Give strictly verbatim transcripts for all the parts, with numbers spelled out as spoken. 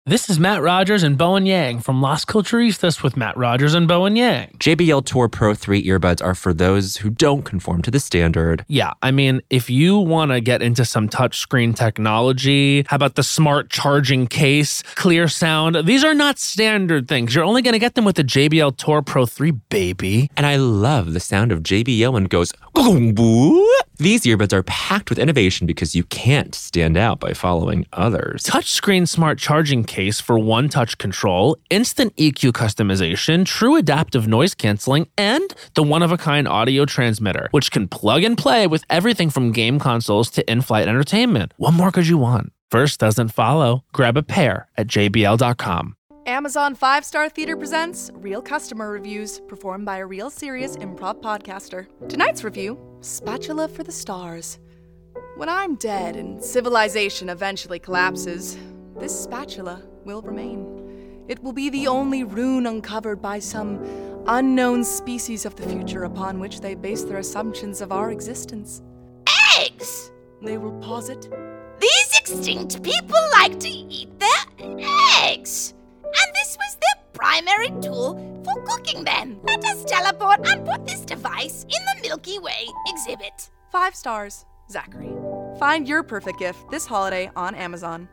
This is Matt Rogers and Bowen Yang from Las Culturistas with Matt Rogers and Bowen Yang. J B L Tour Pro three earbuds are for those who don't conform to the standard. Yeah, I mean, if you want to get into some touchscreen technology, how about the smart charging case, clear sound? These are not standard things. You're only going to get them with the J B L Tour Pro three, baby. And I love the sound of J B L when it goes, "Gong-boo." These earbuds are packed with innovation because you can't stand out by following others. Touchscreen smart charging case for one-touch control, instant E Q customization, true adaptive noise canceling, and the one-of-a-kind audio transmitter, which can plug and play with everything from game consoles to in-flight entertainment. What more could you want? First doesn't follow. Grab a pair at J B L dot com. Amazon Five Star Theater presents Real Customer Reviews, performed by a real serious improv podcaster. Tonight's review, Spatula for the Stars. When I'm dead and civilization eventually collapses, this spatula will remain. It will be the only rune uncovered by some unknown species of the future upon which they base their assumptions of our existence. Eggs! They will posit. These extinct people like to eat their eggs! And this was their primary tool for cooking them. Let us teleport and put this device in the Milky Way exhibit. Five stars, Zachary. Find your perfect gift this holiday on Amazon.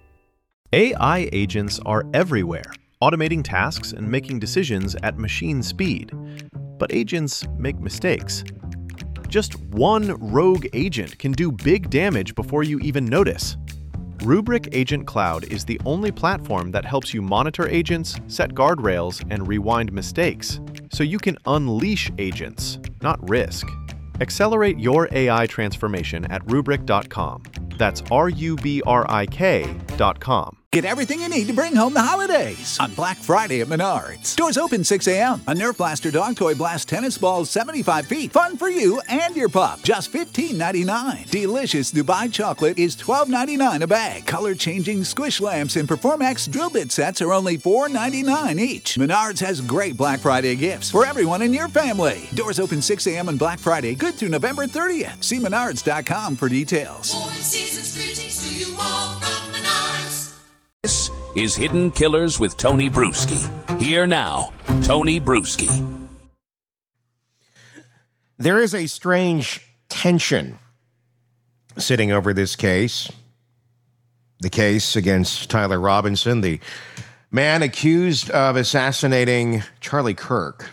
A I agents are everywhere, automating tasks and making decisions at machine speed. But agents make mistakes. Just one rogue agent can do big damage before you even notice. Rubrik Agent Cloud is the only platform that helps you monitor agents, set guardrails, and rewind mistakes, so you can unleash agents, not risk. Accelerate your A I transformation at rubrik dot com. That's R U B R I K dot com. Get everything you need to bring home the holidays on Black Friday at Menards. Doors open six a.m. A Nerf Blaster Dog Toy Blast Tennis Balls seventy-five feet. Fun for you and your pup. Just fifteen ninety-nine. Delicious Dubai Chocolate is twelve ninety-nine a bag. Color-changing Squish Lamps and Performax Drill Bit sets are only four ninety-nine each. Menards has great Black Friday gifts for everyone in your family. Doors open six a.m. on Black Friday, good through November thirtieth. See menards dot com for details. This is Hidden Killers with Tony Bruschi. Here now, Tony Bruschi. There is a strange tension sitting over this case. The case against Tyler Robinson, the man accused of assassinating Charlie Kirk.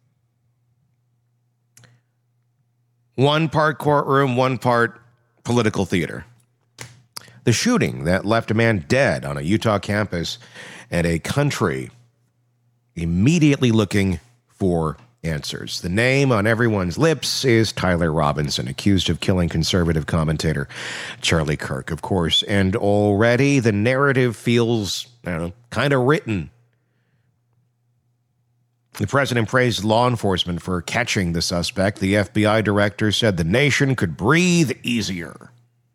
One part courtroom, one part political theater. The shooting that left a man dead on a Utah campus and a country immediately looking for answers. The name on everyone's lips is Tyler Robinson, accused of killing conservative commentator Charlie Kirk, of course. And already the narrative feels, I don't know, kind of written. The president praised law enforcement for catching the suspect. The F B I director said the nation could breathe easier.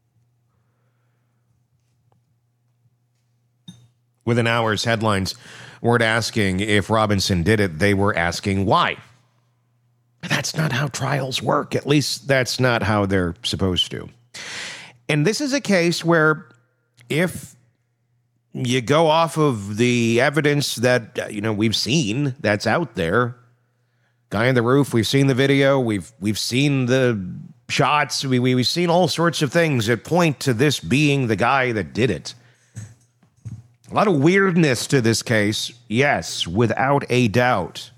Within hours, headlines weren't asking if Robinson did it. They were asking why. That's not how trials work. At least that's not how they're supposed to. And this is a case where if you go off of the evidence that, you know, we've seen that's out there, guy on the roof, we've seen the video, we've we've seen the shots, we, we, we've seen all sorts of things that point to this being the guy that did it. A lot of weirdness to this case, yes, without a doubt.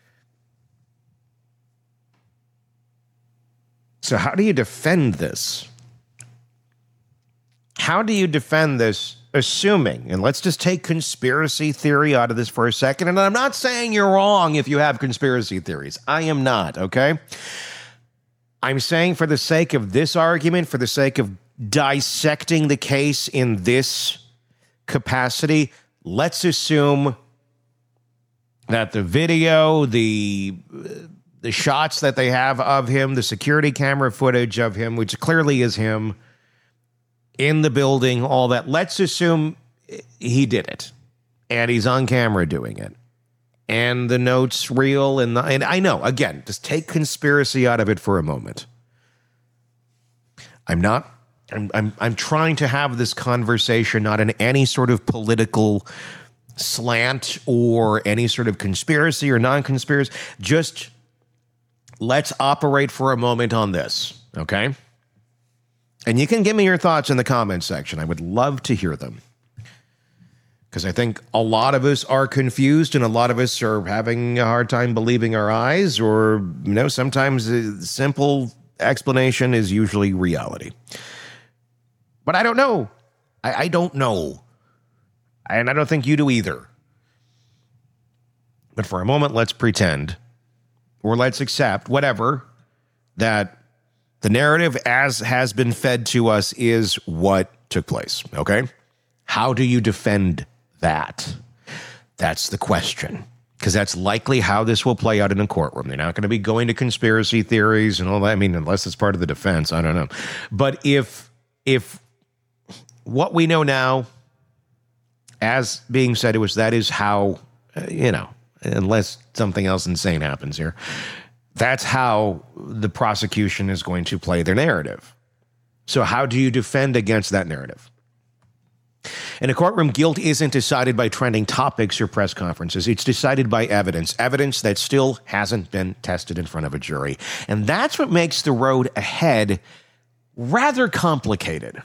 So how do you defend this? How do you defend this, assuming, and let's just take conspiracy theory out of this for a second, and I'm not saying you're wrong if you have conspiracy theories. I am not, okay? I'm saying for the sake of this argument, for the sake of dissecting the case in this capacity, let's assume that the video, the the shots that they have of him, the security camera footage of him, which clearly is him in the building, all that, let's assume he did it and he's on camera doing it and the note's real. And, the, and I know, again, just take conspiracy out of it for a moment. I'm not I'm, I'm, I'm trying to have this conversation not in any sort of political slant or any sort of conspiracy or non-conspiracy. Just let's operate for a moment on this, okay? And you can give me your thoughts in the comments section. I would love to hear them. Because I think a lot of us are confused and a lot of us are having a hard time believing our eyes, or, you know, sometimes a simple explanation is usually reality. But I don't know. I, I don't know. And I don't think you do either. But for a moment, let's pretend, or let's accept, whatever, that the narrative as has been fed to us is what took place, okay? How do you defend that? That's the question, because that's likely how this will play out in a courtroom. They're not going to be going to conspiracy theories and all that. I mean, unless it's part of the defense, I don't know. But if if what we know now, as being said, it was that is how, uh, you know, unless something else insane happens here, that's how the prosecution is going to play their narrative. So how do you defend against that narrative? In a courtroom, guilt isn't decided by trending topics or press conferences. It's decided by evidence, evidence that still hasn't been tested in front of a jury. And that's what makes the road ahead rather complicated.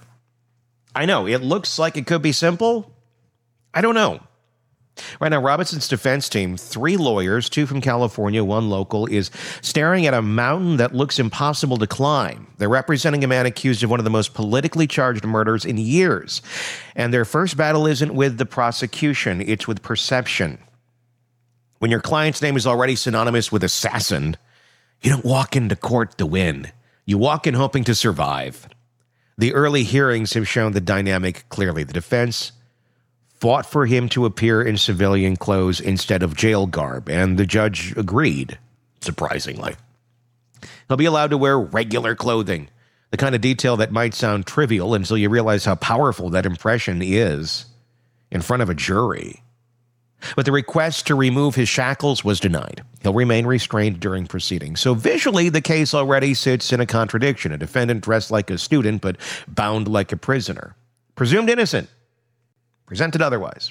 I know, it looks like it could be simple. I don't know. Right now, Robinson's defense team, three lawyers, two from California, one local, is staring at a mountain that looks impossible to climb. They're representing a man accused of one of the most politically charged murders in years. And their first battle isn't with the prosecution, it's with perception. When your client's name is already synonymous with assassin, you don't walk into court to win. You walk in hoping to survive. The early hearings have shown the dynamic clearly. The defense fought for him to appear in civilian clothes instead of jail garb, and the judge agreed, surprisingly. He'll be allowed to wear regular clothing, the kind of detail that might sound trivial until you realize how powerful that impression is in front of a jury. But the request to remove his shackles was denied. He'll remain restrained during proceedings. So visually, the case already sits in a contradiction. A defendant dressed like a student, but bound like a prisoner. Presumed innocent. Presented otherwise.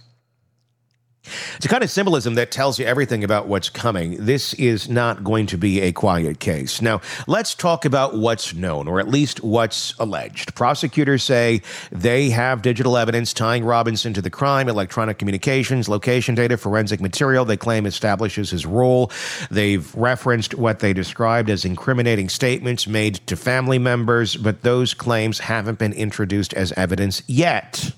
It's a kind of symbolism that tells you everything about what's coming. This is not going to be a quiet case. Now, let's talk about what's known, or at least what's alleged. Prosecutors say they have digital evidence tying Robinson to the crime, electronic communications, location data, forensic material they claim establishes his role. They've referenced what they described as incriminating statements made to family members, but those claims haven't been introduced as evidence yet.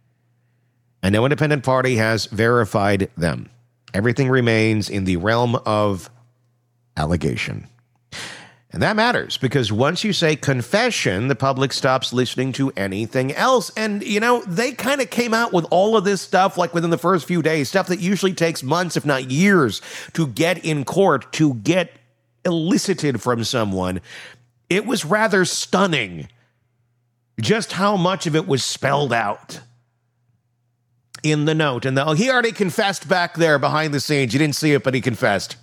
And no independent party has verified them. Everything remains in the realm of allegation. And that matters, because once you say confession, the public stops listening to anything else. And, you know, they kind of came out with all of this stuff like within the first few days, stuff that usually takes months, if not years, to get in court, to get elicited from someone. It was rather stunning just how much of it was spelled out in the note. And the, oh, he already confessed back there behind the scenes. You didn't see it, but he confessed.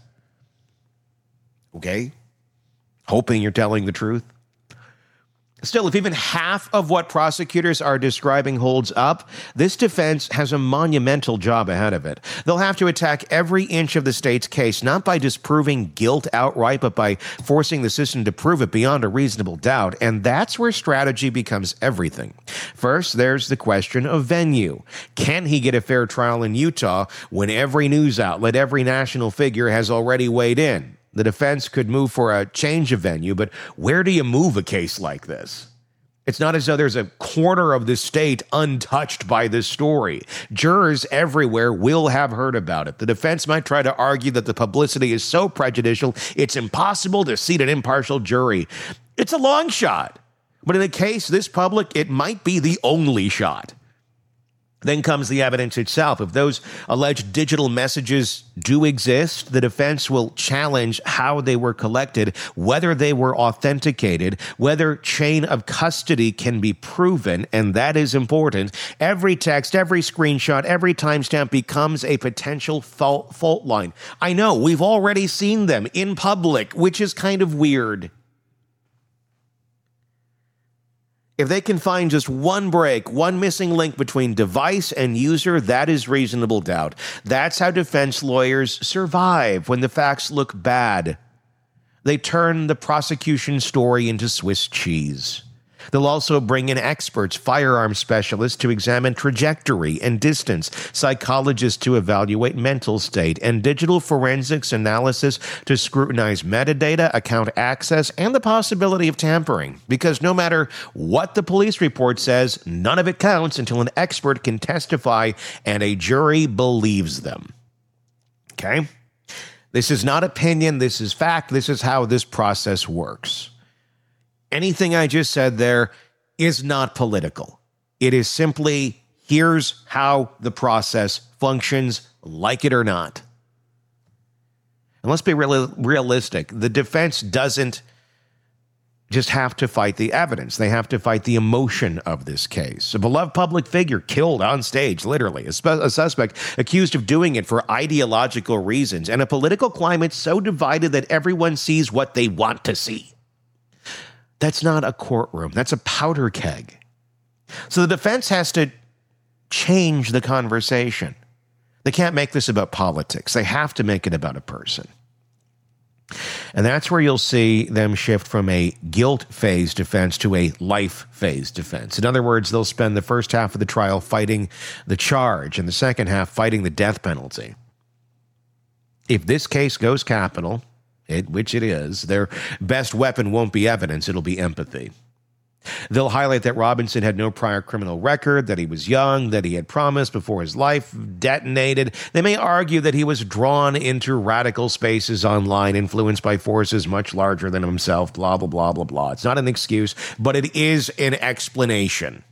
Okay. Hoping you're telling the truth. Still, if even half of what prosecutors are describing holds up, this defense has a monumental job ahead of it. They'll have to attack every inch of the state's case, not by disproving guilt outright, but by forcing the system to prove it beyond a reasonable doubt. And that's where strategy becomes everything. First, there's the question of venue. Can he get a fair trial in Utah when every news outlet, every national figure has already weighed in? The defense could move for a change of venue, but where do you move a case like this? It's not as though there's a corner of the state untouched by this story. Jurors everywhere will have heard about it. The defense might try to argue that the publicity is so prejudicial, it's impossible to seat an impartial jury. It's a long shot, but in a case this public, it might be the only shot. Then comes the evidence itself. If those alleged digital messages do exist, the defense will challenge how they were collected, whether they were authenticated, whether chain of custody can be proven, and that is important. Every text, every screenshot, every timestamp becomes a potential fault, fault line. I know, we've already seen them in public, which is kind of weird. If they can find just one break, one missing link between device and user, that is reasonable doubt. That's how defense lawyers survive when the facts look bad. They turn the prosecution story into Swiss cheese. They'll also bring in experts, firearms specialists to examine trajectory and distance, psychologists to evaluate mental state, and digital forensics analysis to scrutinize metadata, account access, and the possibility of tampering. Because no matter what the police report says, none of it counts until an expert can testify and a jury believes them. Okay? This is not opinion. This is fact. This is how this process works. Anything I just said there is not political. It is simply, here's how the process functions, like it or not. And let's be real, realistic. The defense doesn't just have to fight the evidence. They have to fight the emotion of this case. A beloved public figure killed on stage, literally. A, spe- a suspect accused of doing it for ideological reasons. And a political climate so divided that everyone sees what they want to see. That's not a courtroom. That's a powder keg. So the defense has to change the conversation. They can't make this about politics. They have to make it about a person. And that's where you'll see them shift from a guilt phase defense to a life phase defense. In other words, they'll spend the first half of the trial fighting the charge and the second half fighting the death penalty. If this case goes capital, It, which it is, their best weapon won't be evidence, it'll be empathy. They'll highlight that Robinson had no prior criminal record, that he was young, that he had promised before his life detonated. They may argue that he was drawn into radical spaces online, influenced by forces much larger than himself, blah, blah, blah, blah, blah. It's not an excuse, but it is an explanation.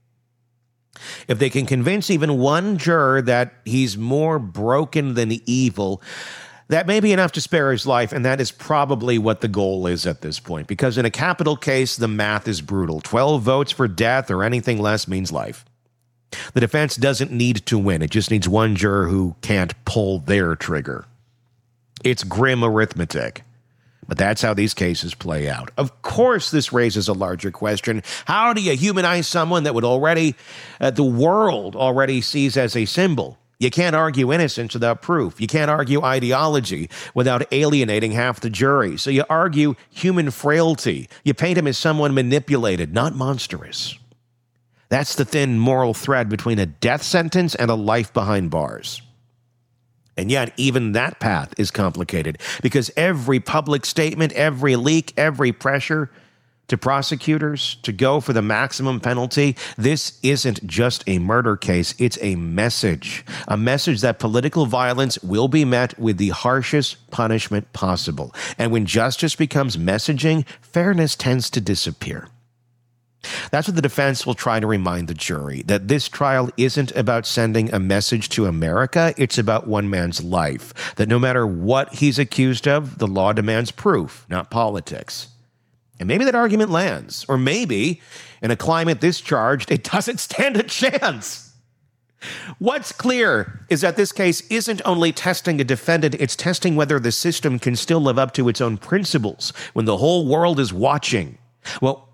If they can convince even one juror that he's more broken than evil, that may be enough to spare his life, and that is probably what the goal is at this point, because in a capital case, the math is brutal. twelve votes for death or anything less means life. The defense doesn't need to win. It just needs one juror who can't pull their trigger. It's grim arithmetic, but that's how these cases play out. Of course, this raises a larger question. How do you humanize someone that would already, uh, the world already sees as a symbol? You can't argue innocence without proof. You can't argue ideology without alienating half the jury. So you argue human frailty. You paint him as someone manipulated, not monstrous. That's the thin moral thread between a death sentence and a life behind bars. And yet, even that path is complicated because every public statement, every leak, every pressure to prosecutors to go for the maximum penalty, this isn't just a murder case, it's a message. A message that political violence will be met with the harshest punishment possible. And when justice becomes messaging, fairness tends to disappear. That's what the defense will try to remind the jury, that this trial isn't about sending a message to America, it's about one man's life. That no matter what he's accused of, the law demands proof, not politics. And maybe that argument lands. Or maybe, in a climate this charged, it doesn't stand a chance. What's clear is that this case isn't only testing a defendant, it's testing whether the system can still live up to its own principles when the whole world is watching. Well,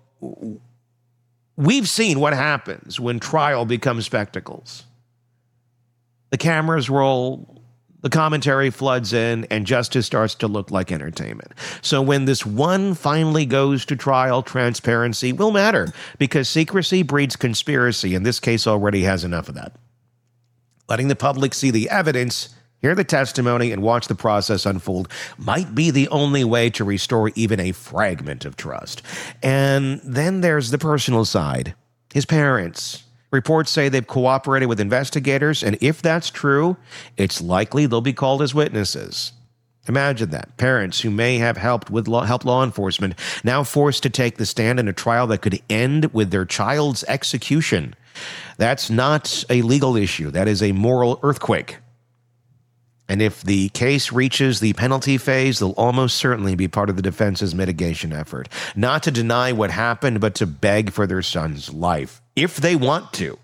we've seen what happens when trial becomes spectacles. The cameras roll, the commentary floods in, and justice starts to look like entertainment. So when this one finally goes to trial, transparency will matter, because secrecy breeds conspiracy, and this case already has enough of that. Letting the public see the evidence, hear the testimony, and watch the process unfold might be the only way to restore even a fragment of trust. And then there's the personal side. His parents. Reports say they've cooperated with investigators, and if that's true, it's likely they'll be called as witnesses. Imagine that. Parents who may have helped with law, help law enforcement now forced to take the stand in a trial that could end with their child's execution. That's not a legal issue. That is a moral earthquake. And if the case reaches the penalty phase, they'll almost certainly be part of the defense's mitigation effort. Not to deny what happened, but to beg for their son's life, if they want to.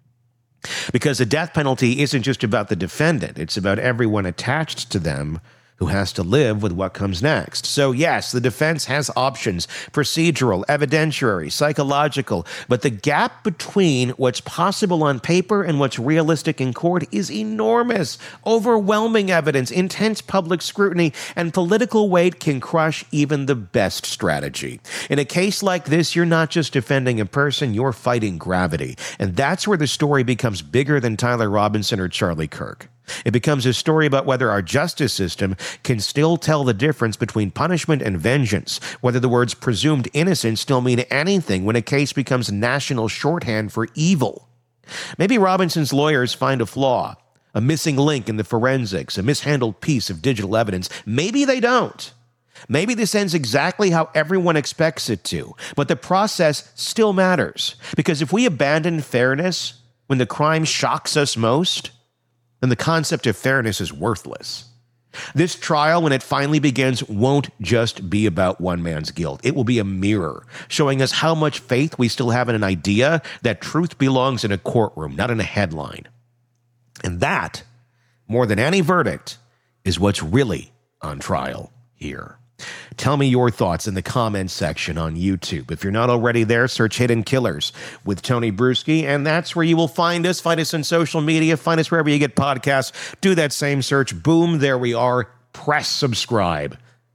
Because the death penalty isn't just about the defendant. It's about everyone attached to them who has to live with what comes next. So yes, the defense has options: procedural, evidentiary, psychological, but the gap between what's possible on paper and what's realistic in court is enormous. Overwhelming evidence, intense public scrutiny, and political weight can crush even the best strategy. In a case like this, you're not just defending a person, you're fighting gravity. And that's where the story becomes bigger than Tyler Robinson or Charlie Kirk. It becomes a story about whether our justice system can still tell the difference between punishment and vengeance, whether the words presumed innocent still mean anything when a case becomes national shorthand for evil. Maybe Robinson's lawyers find a flaw, a missing link in the forensics, a mishandled piece of digital evidence. Maybe they don't. Maybe this ends exactly how everyone expects it to, but the process still matters. Because if we abandon fairness when the crime shocks us most, then the concept of fairness is worthless. This trial, when it finally begins, won't just be about one man's guilt. It will be a mirror showing us how much faith we still have in an idea that truth belongs in a courtroom, not in a headline. And that, more than any verdict, is what's really on trial here. Tell me your thoughts in the comments section on YouTube. If you're not already there, search Hidden Killers with Tony Bruschi, and that's where you will find us. Find us on social media. Find us wherever you get podcasts. Do that same search. Boom, there we are. Press subscribe.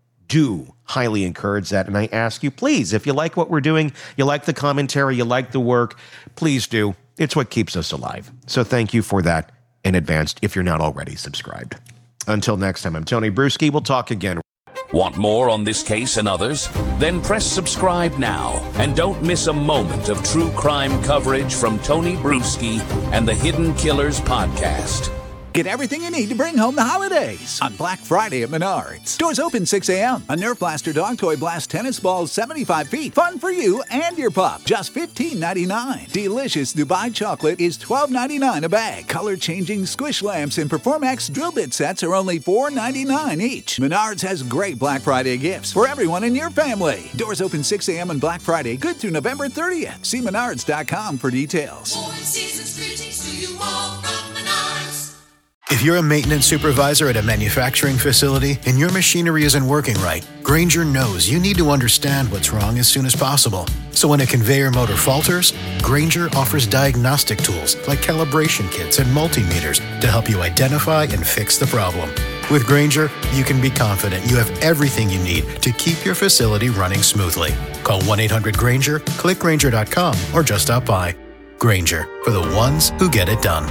Do highly encourage that, and I ask you, please, if you like what we're doing, you like the commentary, you like the work, please do. It's what keeps us alive. So thank you for that in advance if you're not already subscribed. Until next time, I'm Tony Bruschi. We'll talk again. Want more on this case and others? Then press subscribe now and don't miss a moment of true crime coverage from Tony Bruschi and the Hidden Killers podcast. Get everything you need to bring home the holidays on Black Friday at Menards. Doors open six a.m. A Nerf Blaster Dog Toy Blast tennis balls seventy-five feet. Fun for you and your pup. Just fifteen ninety-nine. Delicious Dubai chocolate is twelve ninety-nine a bag. Color-changing squish lamps and Performax drill bit sets are only four ninety-nine each. Menards has great Black Friday gifts for everyone in your family. Doors open six a.m. on Black Friday, good through November thirtieth. See menards dot com for details. If you're a maintenance supervisor at a manufacturing facility and your machinery isn't working right, Grainger knows you need to understand what's wrong as soon as possible. So when a conveyor motor falters, Grainger offers diagnostic tools like calibration kits and multimeters to help you identify and fix the problem. With Grainger, you can be confident you have everything you need to keep your facility running smoothly. Call one eight hundred Grainger, click Grainger dot com, or just stop by. Grainger, for the ones who get it done.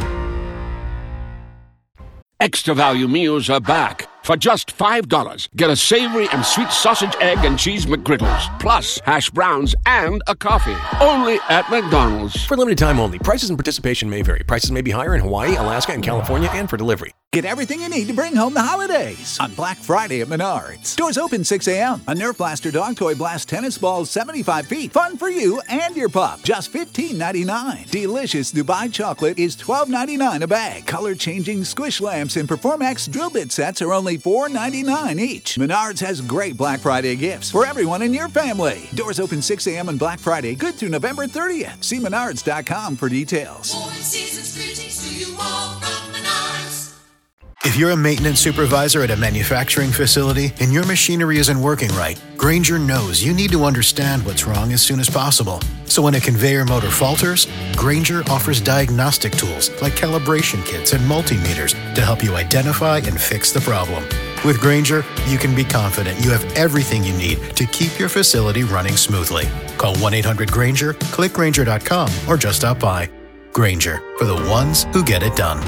Extra value meals are back. For just five dollars, get a savory and sweet sausage, egg, and cheese McGriddles, plus hash browns and a coffee. Only at McDonald's. For limited time only. Prices and participation may vary. Prices may be higher in Hawaii, Alaska, and California, and for delivery. Get everything you need to bring home the holidays on Black Friday at Menards. Doors open six a.m. A Nerf Blaster Dog Toy Blast tennis balls seventy-five feet. Fun for you and your pup. Just fifteen ninety-nine. Delicious Dubai chocolate is twelve ninety-nine a bag. Color-changing squish lamps and Performax drill bit sets are only four ninety-nine each. Menards has great Black Friday gifts for everyone in your family. Doors open six a.m. on Black Friday, good through November thirtieth. See menards dot com for details. If you're a maintenance supervisor at a manufacturing facility and your machinery isn't working right, Grainger knows you need to understand what's wrong as soon as possible. So when a conveyor motor falters, Grainger offers diagnostic tools like calibration kits and multimeters to help you identify and fix the problem. With Grainger, you can be confident you have everything you need to keep your facility running smoothly. Call one eight hundred Grainger, click Grainger dot com, or just stop by. Grainger, for the ones who get it done.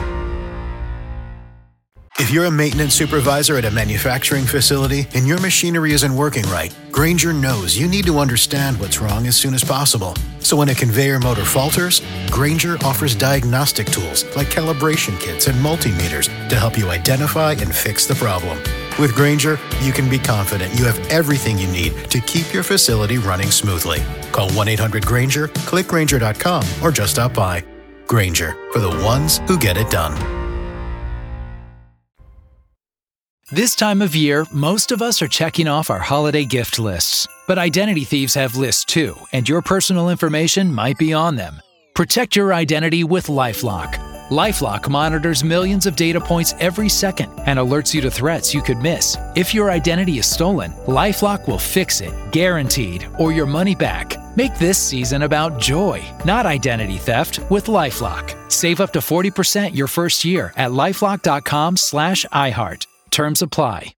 If you're a maintenance supervisor at a manufacturing facility and your machinery isn't working right, Grainger knows you need to understand what's wrong as soon as possible. So when a conveyor motor falters, Grainger offers diagnostic tools like calibration kits and multimeters to help you identify and fix the problem. With Grainger, you can be confident you have everything you need to keep your facility running smoothly. Call one eight hundred Grainger, click Grainger dot com, or just stop by. Grainger, for the ones who get it done. This time of year, most of us are checking off our holiday gift lists. But identity thieves have lists too, and your personal information might be on them. Protect your identity with LifeLock. LifeLock monitors millions of data points every second and alerts you to threats you could miss. If your identity is stolen, LifeLock will fix it, guaranteed, or your money back. Make this season about joy, not identity theft, with LifeLock. Save up to forty percent your first year at LifeLock.com slash iHeart. Terms apply.